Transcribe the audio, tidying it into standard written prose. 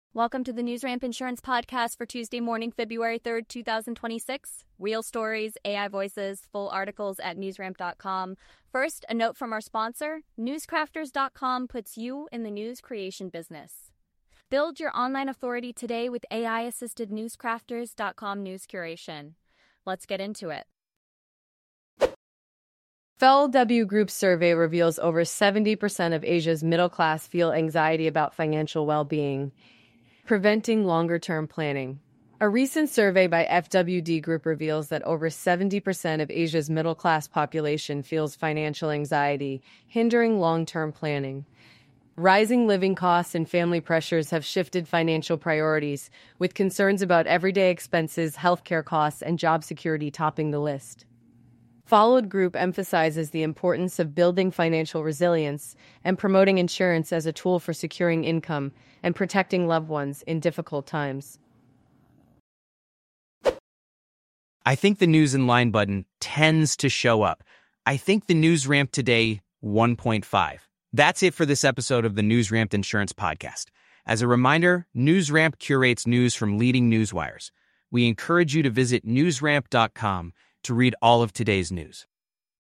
Welcome to the NewsRamp Insurance Podcast for Tuesday morning, February 3rd, 2026. Real stories, AI voices, full articles at newsramp.com. First, a note from our sponsor. Newscrafters.com puts you in the news creation business. Build your online authority today with AI-assisted newscrafters.com news curation. Let's get into it. FellW Group survey reveals over 70% of Asia's middle class feel anxiety about financial well-being. Preventing longer-term planning. A recent survey by FWD Group reveals that over 70% of Asia's middle-class population feels financial anxiety, hindering long-term planning. Rising living costs and family pressures have shifted financial priorities, with concerns about everyday expenses, healthcare costs, and job security topping the list. Followed Group emphasizes the importance of building financial resilience and promoting insurance as a tool for securing income and protecting loved ones in difficult times. I think the news in line button tends to show up. I think the News Ramp today 1.5. That's it for this episode of the News Ramp Insurance Podcast. As a reminder, News Ramp curates news from leading news wires. We encourage you to visit newsramp.com to read all of today's news.